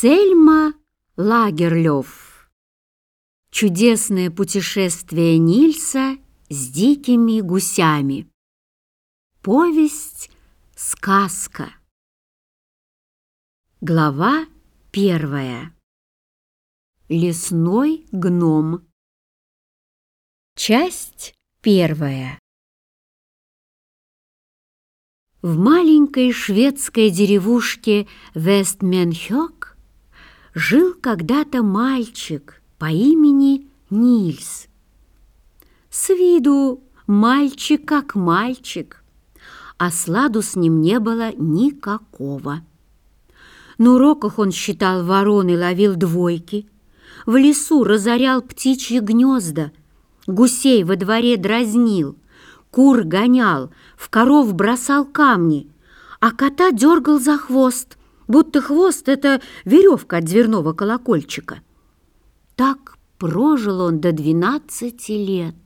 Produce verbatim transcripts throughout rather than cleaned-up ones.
Сельма Лагерлёв. Чудесное путешествие Нильса с дикими гусями. Повесть-сказка. Глава первая. Лесной гном. Часть первая. В маленькой шведской деревушке Вестменхёк жил когда-то мальчик по имени Нильс. С виду мальчик как мальчик, а сладу с ним не было никакого. На уроках он считал ворон и ловил двойки, в лесу разорял птичьи гнезда, гусей во дворе дразнил, кур гонял, в коров бросал камни, а кота дергал за хвост, будто хвост — это веревка от дверного колокольчика. Так прожил он до двенадцати лет.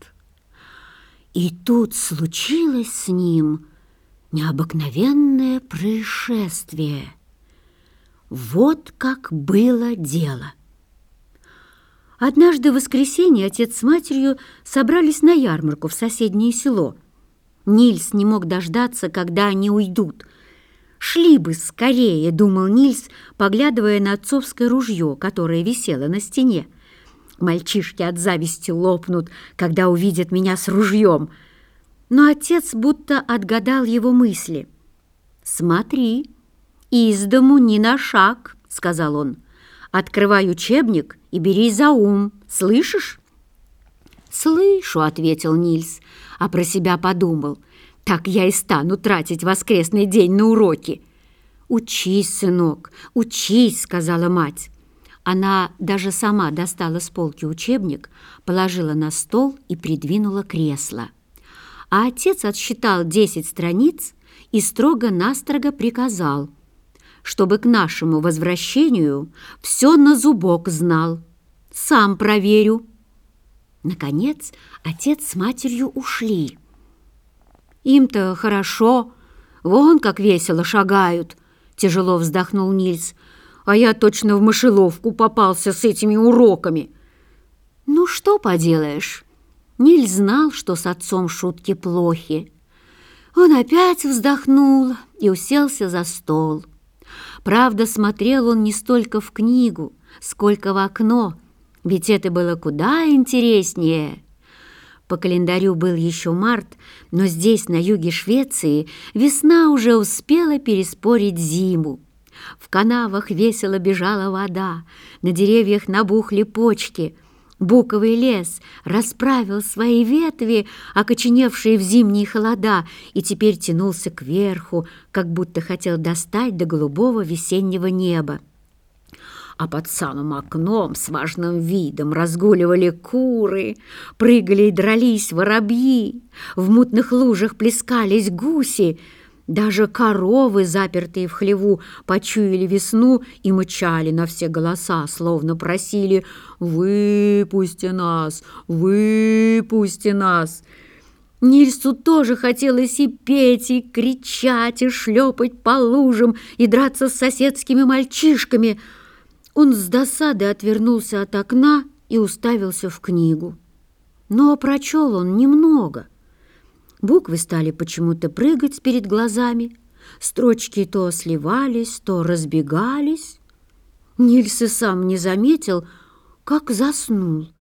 И тут случилось с ним необыкновенное происшествие. Вот как было дело. Однажды в воскресенье отец с матерью собрались на ярмарку в соседнее село. Нильс не мог дождаться, когда они уйдут. «Шли бы скорее», — думал Нильс, поглядывая на отцовское ружье, которое висело на стене. «Мальчишки от зависти лопнут, когда увидят меня с ружьем». Но отец будто отгадал его мысли. «Смотри, из дому ни на шаг», — сказал он. «Открывай учебник и бери за ум, слышишь?» «Слышу», — ответил Нильс, а про себя подумал. «Так я и стану тратить воскресный день на уроки». «Учись, сынок, учись», — сказала мать. Она даже сама достала с полки учебник, положила на стол и придвинула кресло. А отец отсчитал десять страниц и строго-настрого приказал, чтобы к нашему возвращению все на зубок знал. «Сам проверю». Наконец отец с матерью ушли. «Им-то хорошо, вон как весело шагают», — тяжело вздохнул Нильс. «А я точно в мышеловку попался с этими уроками». «Ну что поделаешь?» Нильс знал, что с отцом шутки плохи. Он опять вздохнул и уселся за стол. Правда, смотрел он не столько в книгу, сколько в окно, ведь это было куда интереснее. По календарю был еще март, но здесь, на юге Швеции, весна уже успела переспорить зиму. В канавах весело бежала вода, на деревьях набухли почки. Буковый лес расправил свои ветви, окоченевшие в зимние холода, и теперь тянулся кверху, как будто хотел достать до голубого весеннего неба. А под самым окном с важным видом разгуливали куры, прыгали и дрались воробьи, в мутных лужах плескались гуси, даже коровы, запертые в хлеву, почуяли весну и мычали на все голоса, словно просили: «Выпусти нас, выпусти нас». Нильсу тоже хотелось и петь, и кричать, и шлепать по лужам, и драться с соседскими мальчишками. Он с досады отвернулся от окна и уставился в книгу. Но прочел он немного. Буквы стали почему-то прыгать перед глазами, строчки то сливались, то разбегались. Нильс и сам не заметил, как заснул.